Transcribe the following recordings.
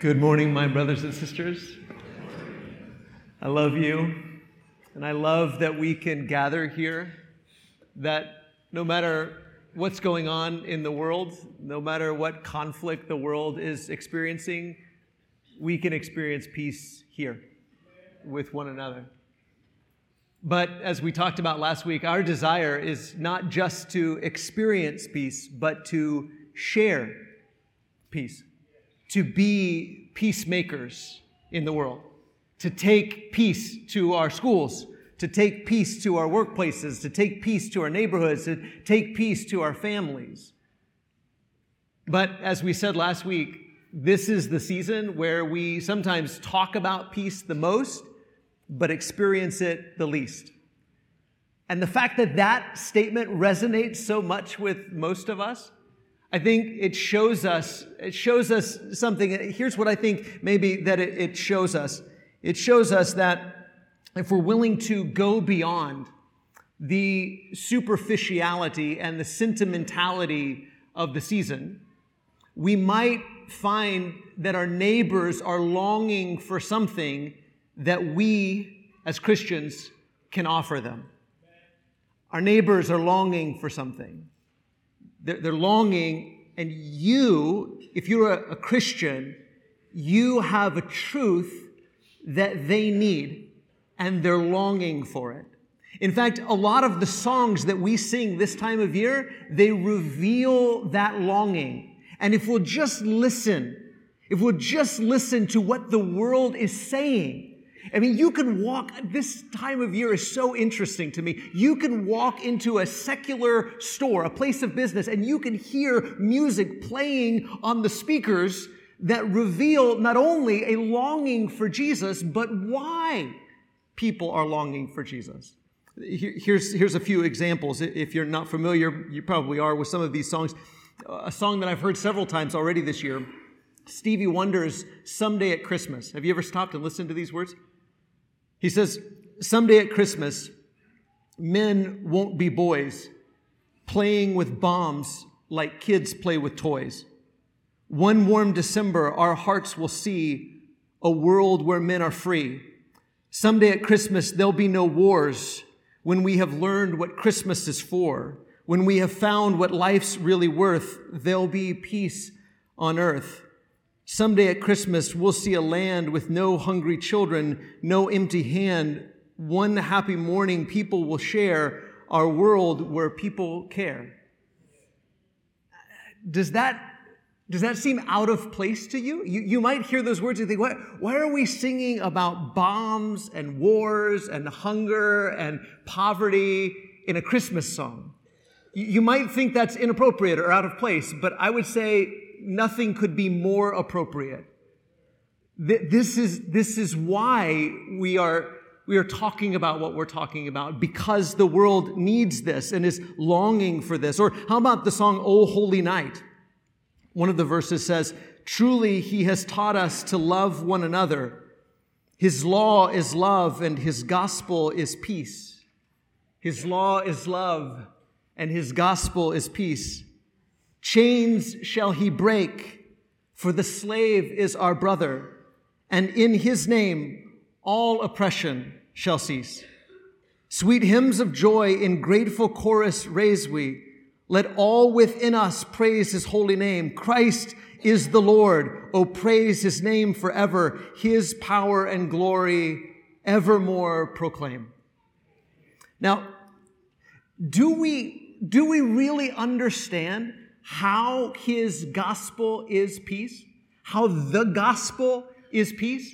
Good morning, my brothers and sisters. I love you, and I love that we can gather here, that no matter what's going on in the world, no matter what conflict the world is experiencing, we can experience peace here with one another. But as we talked about last week, our desire is not just to experience peace, but to share peace, to be peacemakers in the world, to take peace to our schools, to take peace to our workplaces, to take peace to our neighborhoods, to take peace to our families. But as we said last week, this is the season where we sometimes talk about peace the most, but experience it the least. And the fact that that statement resonates so much with most of us, I think it shows us something. Here's what I think maybe that it shows us. It shows us that if we're willing to go beyond the superficiality and the sentimentality of the season, we might find that our neighbors are longing for something that we, as Christians, can offer them. Our neighbors are longing for something. They're longing, and you, if you're a Christian, you have a truth that they need, and they're longing for it. In fact, a lot of the songs that we sing this time of year, they reveal that longing. And if we'll just listen to what the world is saying, I mean, you can walk, this time of year is so interesting to me. You can walk into a secular store, a place of business, and you can hear music playing on the speakers that reveal not only a longing for Jesus, but why people are longing for Jesus. Here's a few examples. If you're not familiar, you probably are with some of these songs. A song that I've heard several times already this year, Stevie Wonder's Someday at Christmas. Have you ever stopped and listened to these words? He says, someday at Christmas, men won't be boys, playing with bombs like kids play with toys. One warm December, our hearts will see a world where men are free. Someday at Christmas, there'll be no wars when we have learned what Christmas is for. When we have found what life's really worth, there'll be peace on earth. Someday at Christmas, we'll see a land with no hungry children, no empty hand. One happy morning, people will share our world where people care. Does that seem out of place to you? You might hear those words and think, why are we singing about bombs and wars and hunger and poverty in a Christmas song? You might think that's inappropriate or out of place, but I would say nothing could be more appropriate. This is why we are talking about what we're talking about, because the world needs this and is longing for this. Or how about the song, O Holy Night? One of the verses says, truly he has taught us to love one another. His law is love and his gospel is peace. His law is love and his gospel is peace. Chains shall he break, for the slave is our brother, and in his name all oppression shall cease. Sweet hymns of joy in grateful chorus raise we. Let all within us praise his holy name. Christ is the Lord. Oh, praise his name forever. His power and glory evermore proclaim. Now, do we really understand how his gospel is peace? How the gospel is peace?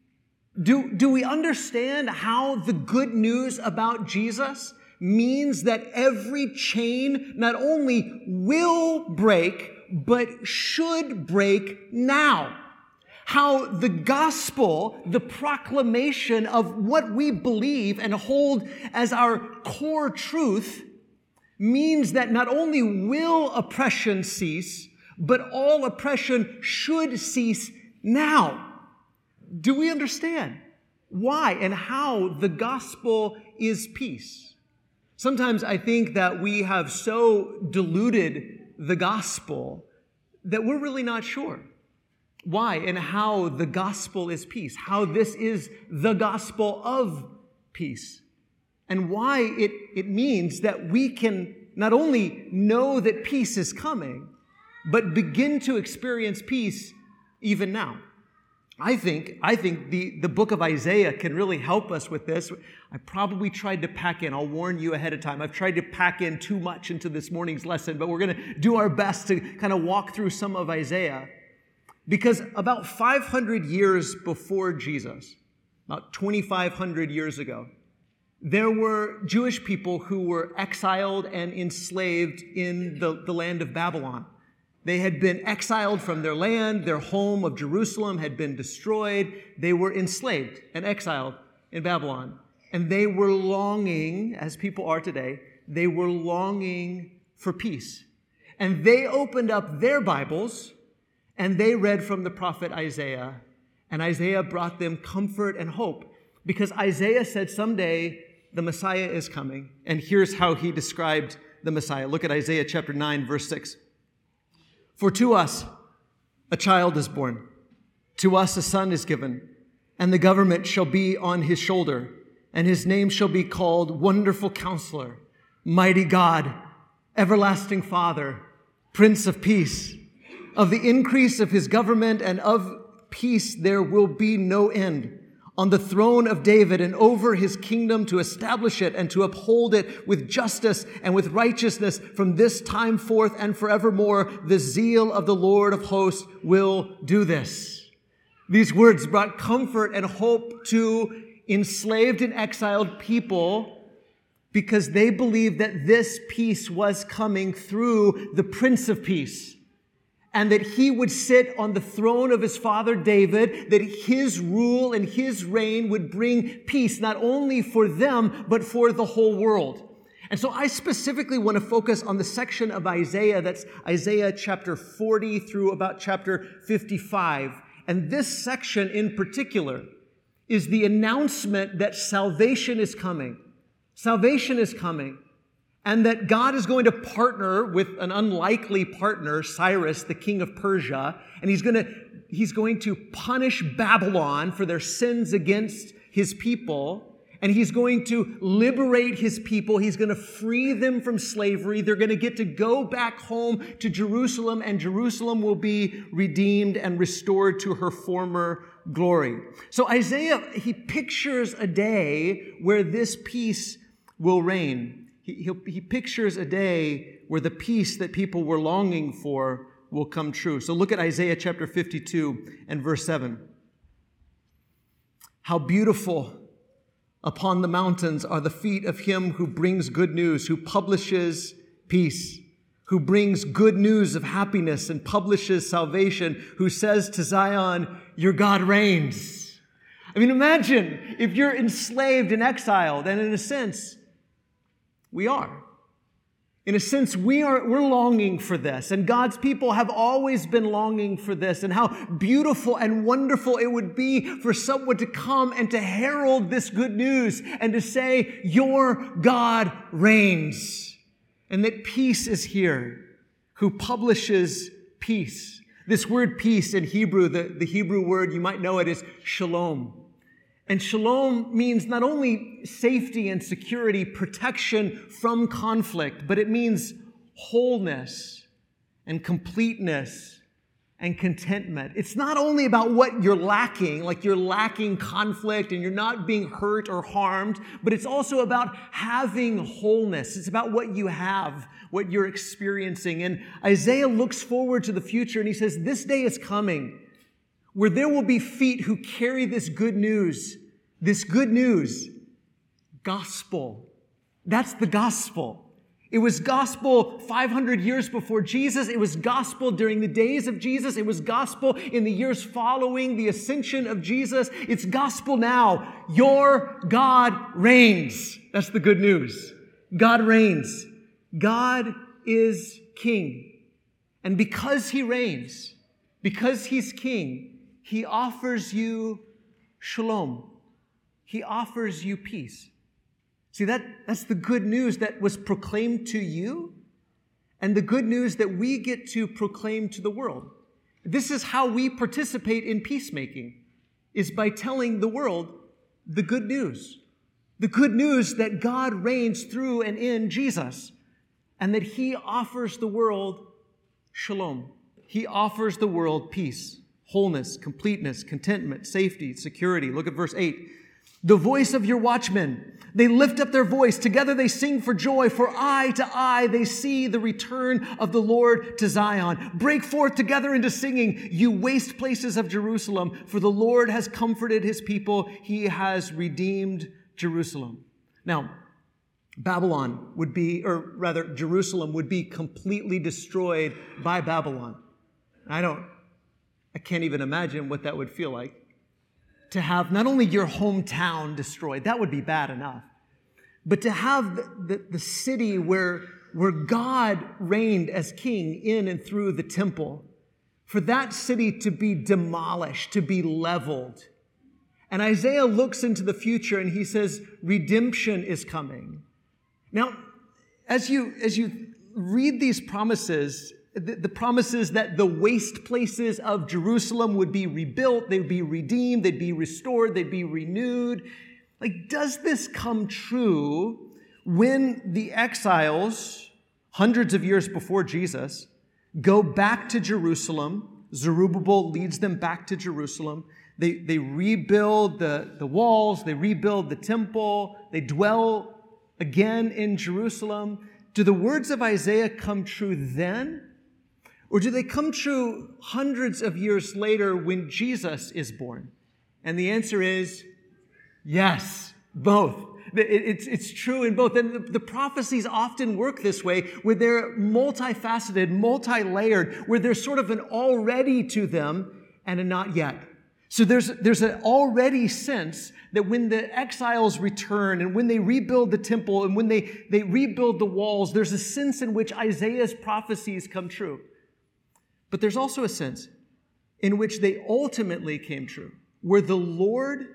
Do we understand how the good news about Jesus means that every chain not only will break, but should break now? How the gospel, the proclamation of what we believe and hold as our core truth, means that not only will oppression cease, but all oppression should cease now. Do we understand why and how the gospel is peace? Sometimes I think that we have so diluted the gospel that we're really not sure. why and how the gospel is peace, how this is the gospel of peace, and why it means that we can not only know that peace is coming, but begin to experience peace even now. I think the book of Isaiah can really help us with this. I probably tried to pack in, I'll warn you ahead of time, I've tried to pack in too much into this morning's lesson, but we're going to do our best to kind of walk through some of Isaiah. Because about 500 years before Jesus, about 2,500 years ago, there were Jewish people who were exiled and enslaved in the land of Babylon. They had been exiled from their land. Their home of Jerusalem had been destroyed. They were enslaved and exiled in Babylon. And they were longing, as people are today, they were longing for peace. And they opened up their Bibles and they read from the prophet Isaiah. And Isaiah brought them comfort and hope, because Isaiah said someday the Messiah is coming. And here's how he described the Messiah. Look at Isaiah chapter 9, verse 6. For to us a child is born, to us a son is given, and the government shall be on his shoulder, and his name shall be called Wonderful Counselor, Mighty God, Everlasting Father, Prince of Peace. Of the increase of his government and of peace there will be no end, on the throne of David and over his kingdom, to establish it and to uphold it with justice and with righteousness from this time forth and forevermore. The zeal of the Lord of hosts will do this. These words brought comfort and hope to enslaved and exiled people, because they believed that this peace was coming through the Prince of Peace, and that he would sit on the throne of his father David, that his rule and his reign would bring peace, not only for them, but for the whole world. And so I specifically want to focus on the section of Isaiah, that's Isaiah chapter 40 through about chapter 55. And this section in particular is the announcement that salvation is coming. Salvation is coming. And that God is going to partner with an unlikely partner, Cyrus, the king of Persia, and he's going to punish Babylon for their sins against his people, and he's going to liberate his people. He's going to free them from slavery. They're going to get to go back home to Jerusalem, and Jerusalem will be redeemed and restored to her former glory. So Isaiah, he pictures a day where this peace will reign. He pictures a day where the peace that people were longing for will come true. So look at Isaiah chapter 52 and verse 7. How beautiful upon the mountains are the feet of him who brings good news, who publishes peace, who brings good news of happiness and publishes salvation, who says to Zion, your God reigns. I mean, imagine if you're enslaved and exiled, and in a sense, we are. In a sense, we're longing for this, and God's people have always been longing for this, and how beautiful and wonderful it would be for someone to come and to herald this good news and to say, your God reigns, and that peace is here, who publishes peace. This word peace in Hebrew, the Hebrew word, you might know it, is shalom. And shalom means not only safety and security, protection from conflict, but it means wholeness and completeness and contentment. It's not only about what you're lacking, like you're lacking conflict and you're not being hurt or harmed, but it's also about having wholeness. It's about what you have, what you're experiencing. And Isaiah looks forward to the future and he says, this day is coming where there will be feet who carry this good news, gospel. That's the gospel. It was gospel 500 years before Jesus. It was gospel during the days of Jesus. It was gospel in the years following the ascension of Jesus. It's gospel now. Your God reigns. That's the good news. God reigns. God is king. And because he reigns, because he's king, he offers you shalom. He offers you peace. See, that's the good news that was proclaimed to you and the good news that we get to proclaim to the world. This is how we participate in peacemaking, is by telling the world the good news. The good news that God reigns through and in Jesus, and that he offers the world shalom. He offers the world peace, wholeness, completeness, contentment, safety, security. Look at verse 8. The voice of your watchmen, they lift up their voice. Together they sing for joy, for eye to eye they see the return of the Lord to Zion. Break forth together into singing, you waste places of Jerusalem, for the Lord has comforted his people. He has redeemed Jerusalem. Now, Babylon would be, or rather Jerusalem would be completely destroyed by Babylon. I can't even imagine what that would feel like. To have not only your hometown destroyed, that would be bad enough, but to have the city where God reigned as king in and through the temple, for that city to be demolished, to be leveled. And Isaiah looks into the future and he says, redemption is coming. Now, as you read these promises, the promises that the waste places of Jerusalem would be rebuilt, they'd be redeemed, they'd be restored, they'd be renewed. Like, does this come true when the exiles, hundreds of years before Jesus, go back to Jerusalem? Zerubbabel leads them back to Jerusalem. They rebuild the walls, they rebuild the temple, they dwell again in Jerusalem. Do the words of Isaiah come true then? Or do they come true hundreds of years later when Jesus is born? And the answer is yes, both. It's true in both. And the prophecies often work this way, where they're multifaceted, multi-layered, where there's sort of an already to them and a not yet. So there's an already sense that when the exiles return and when they rebuild the temple and when they rebuild the walls, there's a sense in which Isaiah's prophecies come true. But there's also a sense in which they ultimately came true, where the Lord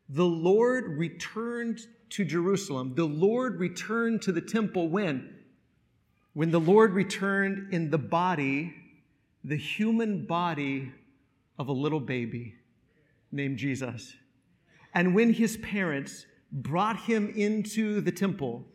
returned to Jerusalem. The Lord returned to the temple when? When the Lord returned in the body, the human body of a little baby named Jesus. And when his parents brought him into the temple,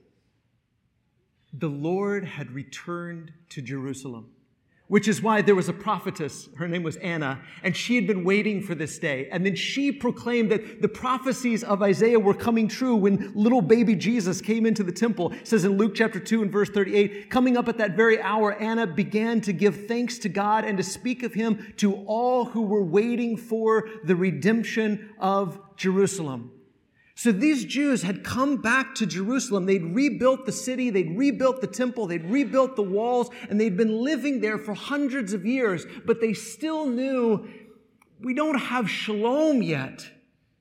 the Lord had returned to Jerusalem. Which is why there was a prophetess, her name was Anna, and she had been waiting for this day. And then she proclaimed that the prophecies of Isaiah were coming true when little baby Jesus came into the temple. It says in Luke chapter 2 and verse 38, coming up at that very hour, Anna began to give thanks to God and to speak of him to all who were waiting for the redemption of Jerusalem. So these Jews had come back to Jerusalem. They'd rebuilt the city, they'd rebuilt the temple, they'd rebuilt the walls, and they'd been living there for hundreds of years. But they still knew, we don't have shalom yet.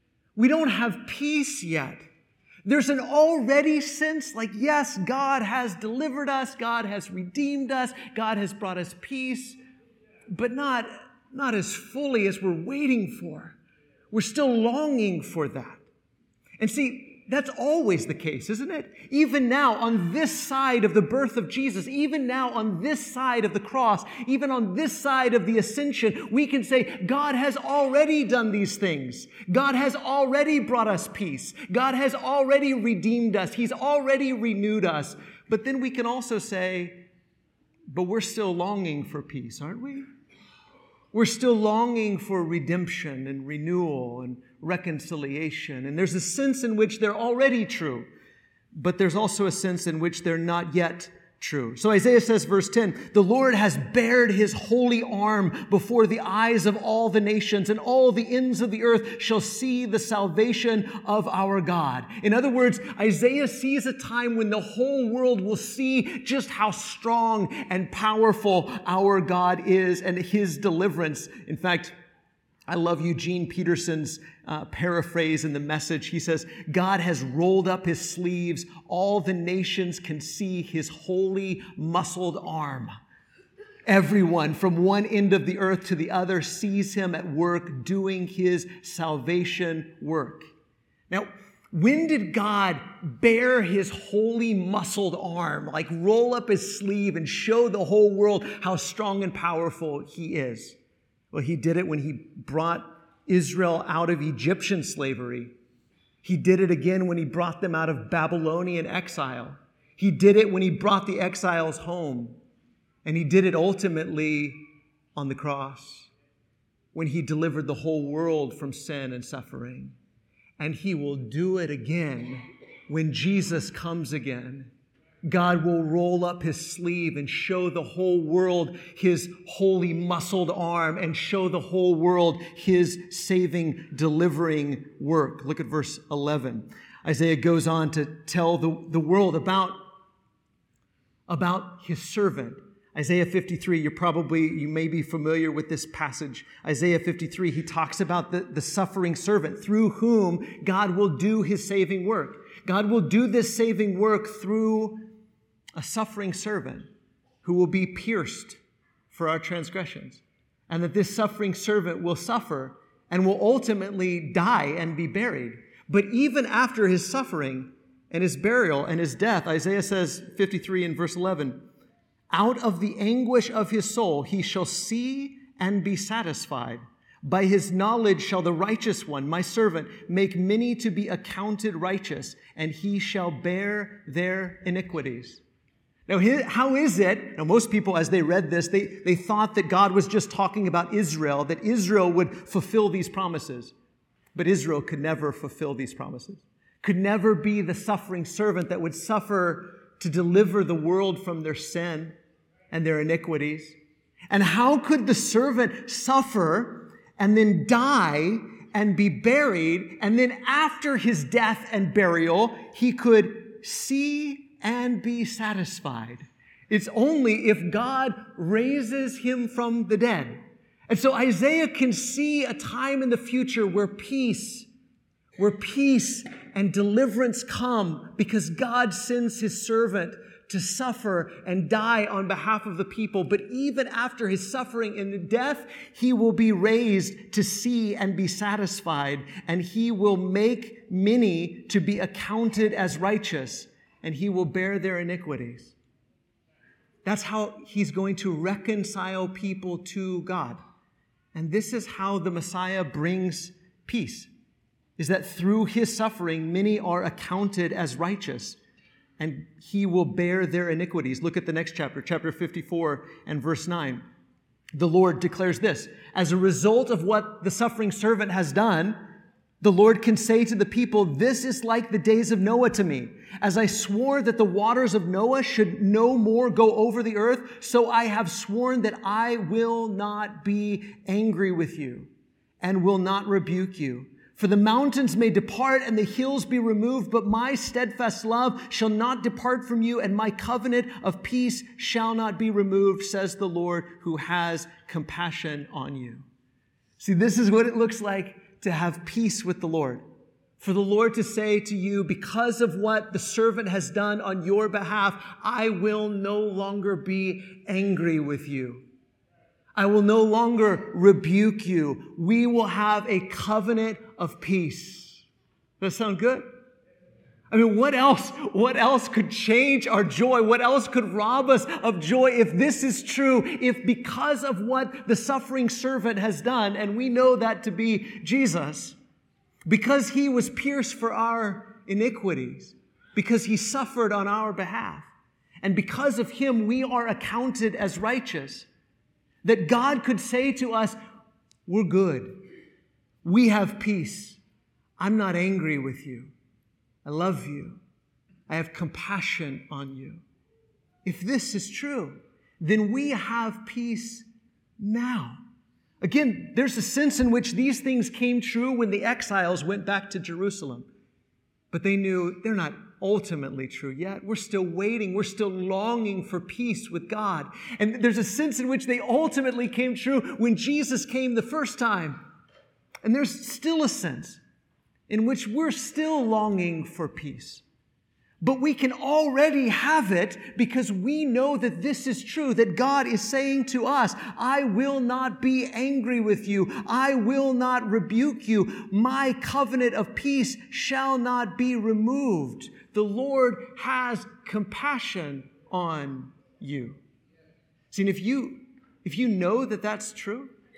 We don't have peace yet. There's an already sense like, yes, God has delivered us, God has redeemed us, God has brought us peace, but not as fully as we're waiting for. We're still longing for that. And see, that's always the case, isn't it? Even now, on this side of the birth of Jesus, even now on this side of the cross, even on this side of the ascension, we can say, God has already done these things. God has already brought us peace. God has already redeemed us. He's already renewed us. But then we can also say, but we're still longing for peace, aren't we? We're still longing for redemption and renewal and reconciliation. And there's a sense in which they're already true, but there's also a sense in which they're not yet true. So Isaiah says, verse 10, the Lord has bared his holy arm before the eyes of all the nations, and all the ends of the earth shall see the salvation of our God. In other words, Isaiah sees a time when the whole world will see just how strong and powerful our God is and his deliverance. In fact, I love Eugene Peterson's paraphrase in the Message. He says, God has rolled up his sleeves. All the nations can see his holy, muscled arm. Everyone from one end of the earth to the other sees him at work doing his salvation work. Now, when did God bare his holy, muscled arm, like roll up his sleeve and show the whole world how strong and powerful he is? Well, he did it when he brought Israel out of Egyptian slavery. He did it again when he brought them out of Babylonian exile. He did it when he brought the exiles home. And he did it ultimately on the cross, when he delivered the whole world from sin and suffering. And he will do it again when Jesus comes again. God will roll up his sleeve and show the whole world his holy muscled arm and show the whole world his saving, delivering work. Look at verse 11. Isaiah goes on to tell the world about his servant. Isaiah 53, you may be familiar with this passage. Isaiah 53, he talks about the suffering servant through whom God will do his saving work. God will do this saving work through a suffering servant who will be pierced for our transgressions. And that this suffering servant will suffer and will ultimately die and be buried. But even after his suffering and his burial and his death, Isaiah says, 53 in verse 11, out of the anguish of his soul he shall see and be satisfied. By his knowledge shall the righteous one, my servant, make many to be accounted righteous, and he shall bear their iniquities. Now, how is it? Now, most people, as they read this, they thought that God was just talking about Israel, that Israel would fulfill these promises. But Israel could never fulfill these promises, could never be the suffering servant that would suffer to deliver the world from their sin and their iniquities. And how could the servant suffer and then die and be buried, and then after his death and burial, he could see and be satisfied? It's only if God raises him from the dead. And so Isaiah can see a time in the future where peace and deliverance come because God sends his servant to suffer and die on behalf of the people. But even after his suffering and death, he will be raised to see and be satisfied, and he will make many to be accounted as righteous, and he will bear their iniquities. That's how he's going to reconcile people to God. And this is how the Messiah brings peace, is that through his suffering, many are accounted as righteous, and he will bear their iniquities. Look at the next chapter, chapter 54 and verse 9. The Lord declares this: as a result of what the suffering servant has done, the Lord can say to the people, this is like the days of Noah to me. As I swore that the waters of Noah should no more go over the earth, so I have sworn that I will not be angry with you and will not rebuke you. For the mountains may depart and the hills be removed, but my steadfast love shall not depart from you, and my covenant of peace shall not be removed, says the Lord, who has compassion on you. See, this is what it looks like to have peace with the Lord. For the Lord to say to you, because of what the servant has done on your behalf, I will no longer be angry with you. I will no longer rebuke you. We will have a covenant of peace. Does that sound good? I mean, what else could change our joy? What else could rob us of joy if this is true? If because of what the suffering servant has done, and we know that to be Jesus, because he was pierced for our iniquities, because he suffered on our behalf, and because of him we are accounted as righteous, that God could say to us, we're good. We have peace. I'm not angry with you. I love you. I have compassion on you. If this is true, then we have peace now. Again, there's a sense in which these things came true when the exiles went back to Jerusalem. But they knew they're not ultimately true yet. We're still waiting. We're still longing for peace with God. And there's a sense in which they ultimately came true when Jesus came the first time. And there's still a sense in which we're still longing for peace. But we can already have it because we know that this is true, that God is saying to us, I will not be angry with you. I will not rebuke you. My covenant of peace shall not be removed. The Lord has compassion on you. See, and if you know that that's true,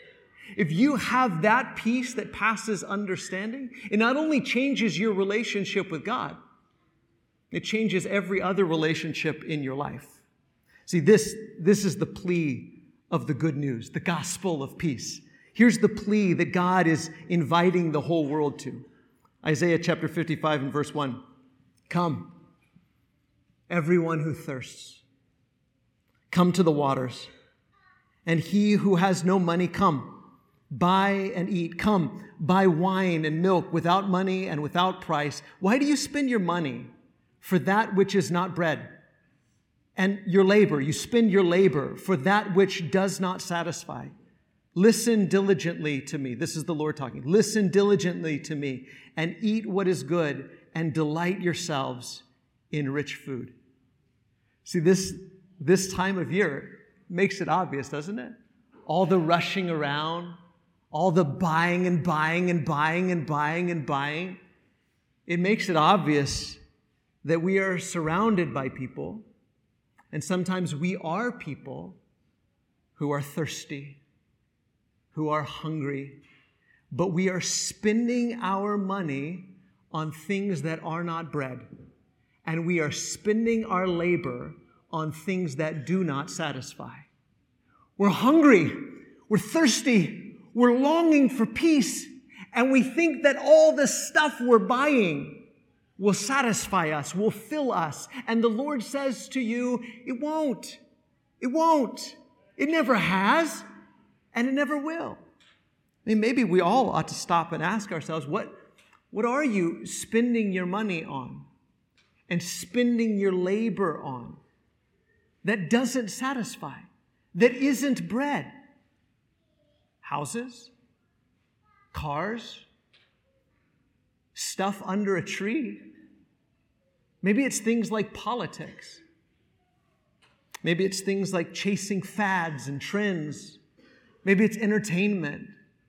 if you have that peace that passes understanding, it not only changes your relationship with God, it changes every other relationship in your life. See, this is the plea of the good news, the gospel of peace. Here's the plea that God is inviting the whole world to. Isaiah chapter 55 and verse 1. Come, everyone who thirsts, come to the waters. And he who has no money, come, buy and eat. Come, buy wine and milk without money and without price. Why do you spend your money for that which is not bread? And your labor, you spend your labor for that which does not satisfy. Listen diligently to me. This is the Lord talking. Listen diligently to me and eat what is good and delight yourselves in rich food. See, this time of year makes it obvious, doesn't it? All the rushing around, all the buying and buying and buying and buying and buying. It makes it obvious that we are surrounded by people, and sometimes we are people who are thirsty, who are hungry, but we are spending our money on things that are not bread, and we are spending our labor on things that do not satisfy. We're hungry, we're thirsty, we're longing for peace, and we think that all the stuff we're buying will satisfy us, will fill us. And the Lord says to you, it won't. It won't. It never has, and it never will. I mean, maybe we all ought to stop and ask ourselves, what are you spending your money on and spending your labor on that doesn't satisfy, that isn't bread? Houses, cars, stuff under a tree. Maybe it's things like politics. Maybe it's things like chasing fads and trends. Maybe it's entertainment.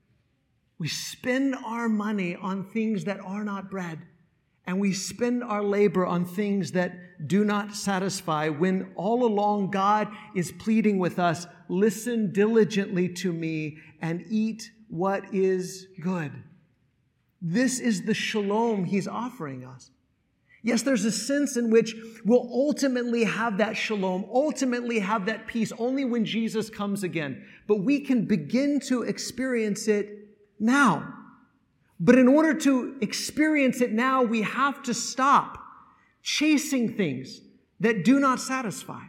We spend our money on things that are not bread, and we spend our labor on things that do not satisfy, when all along God is pleading with us, listen diligently to me and eat what is good. This is the shalom he's offering us. Yes, there's a sense in which we'll ultimately have that shalom, ultimately have that peace only when Jesus comes again. But we can begin to experience it now. But in order to experience it now, we have to stop chasing things that do not satisfy,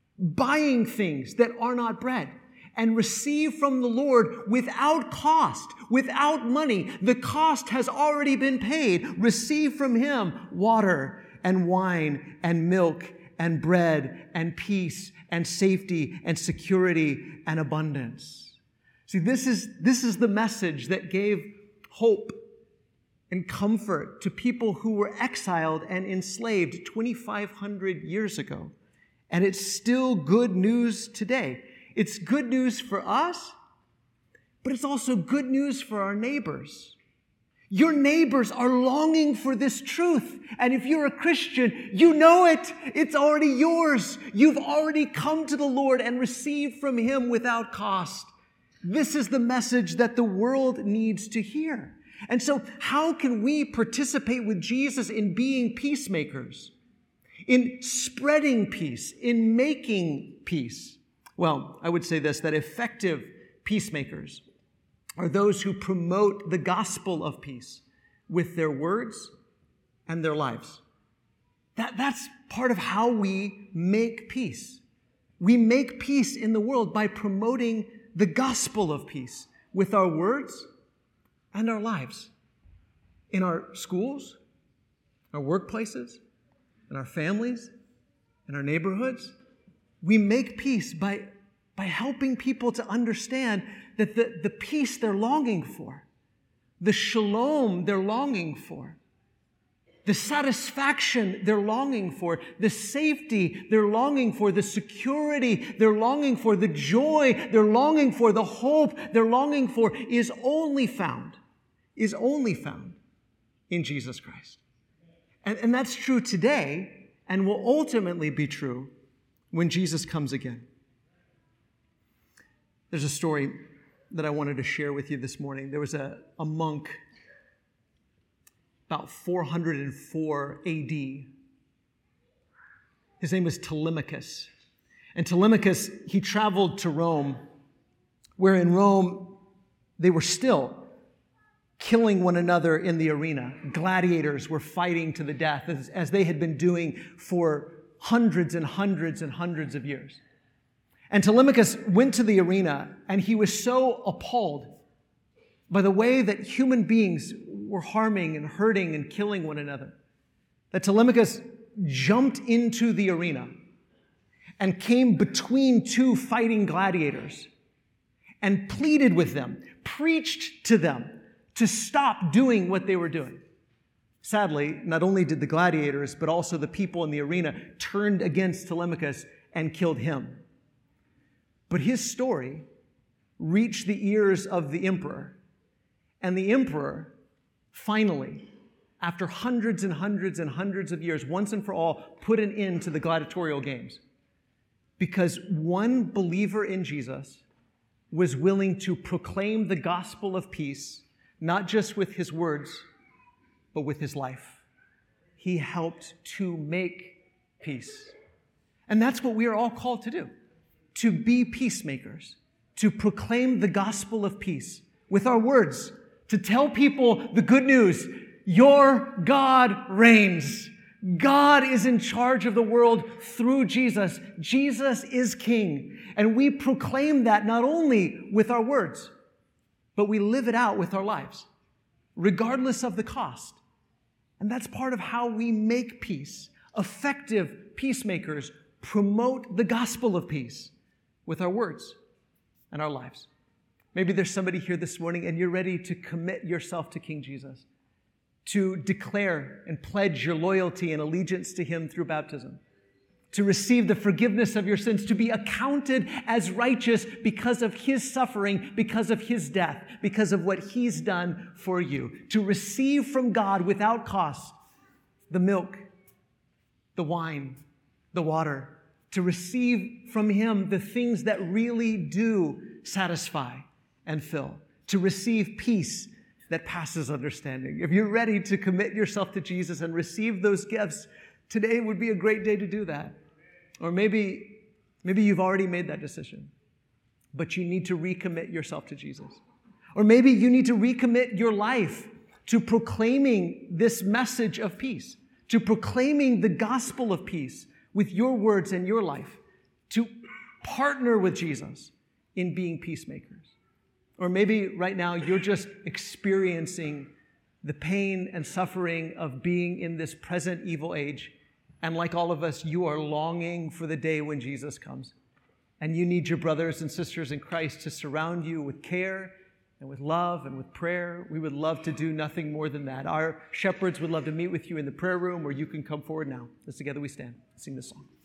buying things that are not bread, and receive from the Lord without cost, without money. The cost has already been paid. Receive from Him water and wine and milk and bread and peace and safety and security and abundance. See, this is the message that gave hope and comfort to people who were exiled and enslaved 2,500 years ago. And it's still good news today. It's good news for us, but it's also good news for our neighbors. Your neighbors are longing for this truth. And if you're a Christian, you know it. It's already yours. You've already come to the Lord and received from Him without cost. This is the message that the world needs to hear. And so how can we participate with Jesus in being peacemakers, in spreading peace, in making peace? Well, I would say this, that effective peacemakers are those who promote the gospel of peace with their words and their lives. That's part of how we make peace. We make peace in the world by promoting the gospel of peace with our words and our lives, in our schools, our workplaces, in our families, in our neighborhoods. We make peace by helping people to understand that the peace they're longing for, the shalom they're longing for, the satisfaction they're longing for, the safety they're longing for, the security they're longing for, the joy they're longing for, the hope they're longing for is only found in Jesus Christ. And that's true today and will ultimately be true when Jesus comes again. There's a story that I wanted to share with you this morning. There was a monk about 404 AD. His name was Telemachus. And Telemachus, he traveled to Rome, where in Rome they were still killing one another in the arena. Gladiators were fighting to the death as they had been doing for hundreds and hundreds and hundreds of years. And Telemachus went to the arena, and he was so appalled by the way that human beings were harming and hurting and killing one another that Telemachus jumped into the arena and came between two fighting gladiators and pleaded with them, preached to them to stop doing what they were doing. Sadly, not only did the gladiators, but also the people in the arena turned against Telemachus and killed him. But his story reached the ears of the emperor, and the emperor finally, after hundreds and hundreds and hundreds of years, once and for all, put an end to the gladiatorial games. Because one believer in Jesus was willing to proclaim the gospel of peace, not just with his words, but with his life. He helped to make peace. And that's what we are all called to do, to be peacemakers, to proclaim the gospel of peace with our words, to tell people the good news. Your God reigns. God is in charge of the world through Jesus. Jesus is King. And we proclaim that not only with our words, but we live it out with our lives, regardless of the cost. And that's part of how we make peace. Effective peacemakers promote the gospel of peace with our words and our lives. Maybe there's somebody here this morning and you're ready to commit yourself to King Jesus, to declare and pledge your loyalty and allegiance to him through baptism, to receive the forgiveness of your sins, to be accounted as righteous because of his suffering, because of his death, because of what he's done for you, to receive from God without cost the milk, the wine, the water, to receive from him the things that really do satisfy and fill, to receive peace that passes understanding. If you're ready to commit yourself to Jesus and receive those gifts, today would be a great day to do that. Or maybe you've already made that decision, but you need to recommit yourself to Jesus. Or maybe you need to recommit your life to proclaiming this message of peace, to proclaiming the gospel of peace with your words and your life, to partner with Jesus in being peacemakers. Or maybe right now you're just experiencing the pain and suffering of being in this present evil age. And like all of us, you are longing for the day when Jesus comes. And you need your brothers and sisters in Christ to surround you with care and with love and with prayer. We would love to do nothing more than that. Our shepherds would love to meet with you in the prayer room, or you can come forward now. As together we stand, sing this song.